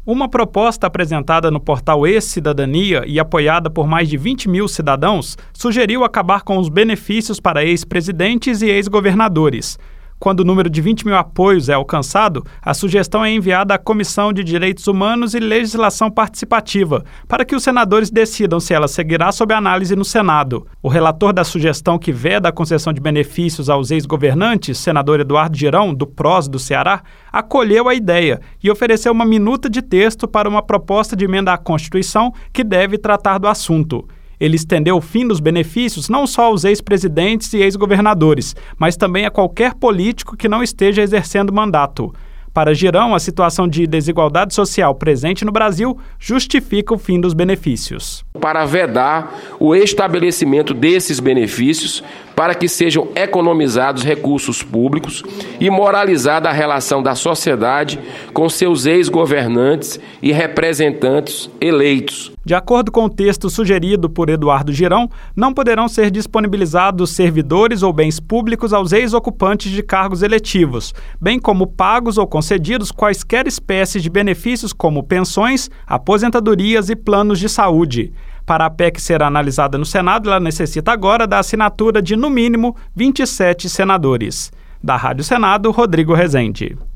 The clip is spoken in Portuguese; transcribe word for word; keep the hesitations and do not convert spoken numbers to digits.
Uma proposta apresentada no portal E-Cidadania e apoiada por mais de vinte mil cidadãos sugeriu acabar com os benefícios para ex-presidentes e ex-governadores. Quando o número de vinte mil apoios é alcançado, a sugestão é enviada à Comissão de Direitos Humanos e Legislação Participativa, para que os senadores decidam se ela seguirá sob análise no Senado. O relator da sugestão que veda a concessão de benefícios aos ex-governantes, senador Eduardo Girão, do P R O S do Ceará, acolheu a ideia e ofereceu uma minuta de texto para uma proposta de emenda à Constituição que deve tratar do assunto. Ele estendeu o fim dos benefícios não só aos ex-presidentes e ex-governadores, mas também a qualquer político que não esteja exercendo mandato. Para Girão, a situação de desigualdade social presente no Brasil justifica o fim dos benefícios. Para vedar o estabelecimento desses benefícios, para que sejam economizados recursos públicos e moralizada a relação da sociedade com seus ex-governantes e representantes eleitos. De acordo com o texto sugerido por Eduardo Girão, não poderão ser disponibilizados servidores ou bens públicos aos ex-ocupantes de cargos eletivos, bem como pagos ou concedidos quaisquer espécies de benefícios como pensões, aposentadorias e planos de saúde. Para a P E C ser analisada no Senado, ela necessita agora da assinatura de, no mínimo, vinte e sete senadores. Da Rádio Senado, Rodrigo Rezende.